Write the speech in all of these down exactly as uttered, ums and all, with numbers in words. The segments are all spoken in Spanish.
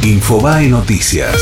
Infobae Noticias.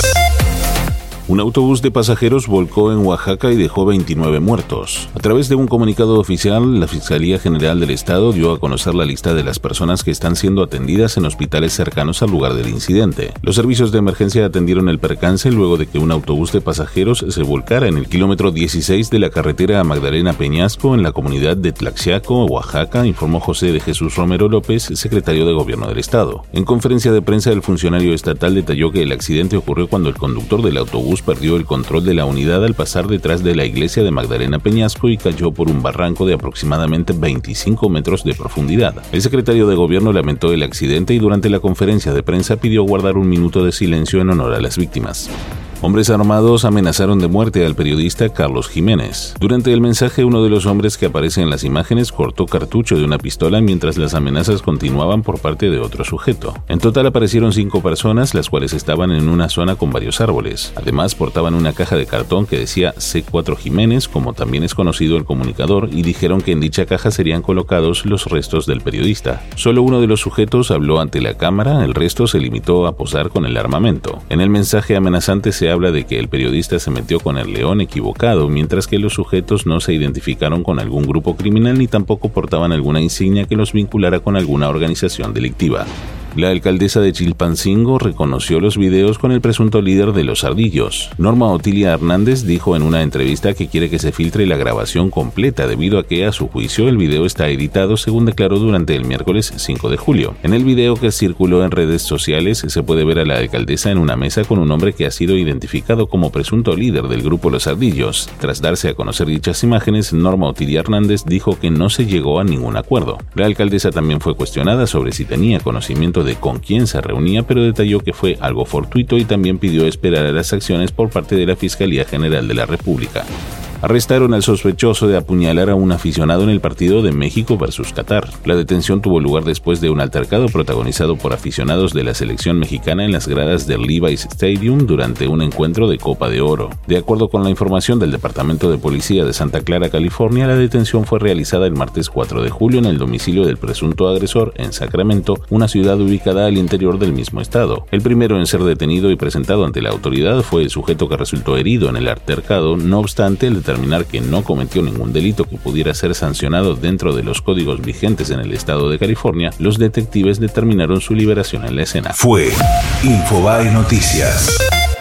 Un autobús de pasajeros volcó en Oaxaca y dejó veintinueve muertos. A través de un comunicado oficial, la Fiscalía General del Estado dio a conocer la lista de las personas que están siendo atendidas en hospitales cercanos al lugar del incidente. Los servicios de emergencia atendieron el percance luego de que un autobús de pasajeros se volcara en el kilómetro dieciséis de la carretera a Magdalena Peñasco en la comunidad de Tlaxiaco, Oaxaca, informó José de Jesús Romero López, secretario de Gobierno del Estado. En conferencia de prensa, el funcionario estatal detalló que el accidente ocurrió cuando el conductor del autobús perdió el control de la unidad al pasar detrás de la iglesia de Magdalena Peñasco y cayó por un barranco de aproximadamente veinticinco metros de profundidad. El secretario de Gobierno lamentó el accidente y durante la conferencia de prensa pidió guardar un minuto de silencio en honor a las víctimas. Hombres armados amenazaron de muerte al periodista Carlos Jiménez. Durante el mensaje, uno de los hombres que aparece en las imágenes cortó cartucho de una pistola mientras las amenazas continuaban por parte de otro sujeto. En total aparecieron cinco personas, las cuales estaban en una zona con varios árboles. Además, portaban una caja de cartón que decía C cuatro Jiménez, como también es conocido el comunicador, y dijeron que en dicha caja serían colocados los restos del periodista. Solo uno de los sujetos habló ante la cámara, el resto se limitó a posar con el armamento. En el mensaje amenazante se habla de que el periodista se metió con el león equivocado, mientras que los sujetos no se identificaron con algún grupo criminal ni tampoco portaban alguna insignia que los vinculara con alguna organización delictiva. La alcaldesa de Chilpancingo reconoció los videos con el presunto líder de los Ardillos. Norma Otilia Hernández dijo en una entrevista que quiere que se filtre la grabación completa debido a que, a su juicio, el video está editado, según declaró durante el miércoles cinco de julio. En el video que circuló en redes sociales se puede ver a la alcaldesa en una mesa con un hombre que ha sido identificado como presunto líder del grupo Los Ardillos. Tras darse a conocer dichas imágenes, Norma Otilia Hernández dijo que no se llegó a ningún acuerdo. La alcaldesa también fue cuestionada sobre si tenía conocimiento de con quién se reunía, pero detalló que fue algo fortuito y también pidió esperar a las acciones por parte de la Fiscalía General de la República. Arrestaron al sospechoso de apuñalar a un aficionado en el partido de México versus Qatar. La detención tuvo lugar después de un altercado protagonizado por aficionados de la selección mexicana en las gradas del Levi's Stadium durante un encuentro de Copa de Oro. De acuerdo con la información del Departamento de Policía de Santa Clara, California, la detención fue realizada el martes cuatro de julio en el domicilio del presunto agresor en Sacramento, una ciudad ubicada al interior del mismo estado. El primero en ser detenido y presentado ante la autoridad fue el sujeto que resultó herido en el altercado. No obstante, el determinar que no cometió ningún delito que pudiera ser sancionado dentro de los códigos vigentes en el estado de California, los detectives determinaron su liberación en la escena. Fue Infobae Noticias.